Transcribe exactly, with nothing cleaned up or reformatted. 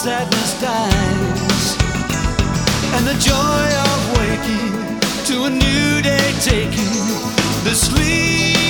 sadness dies, and the joy of waking to a new day taking the sleep.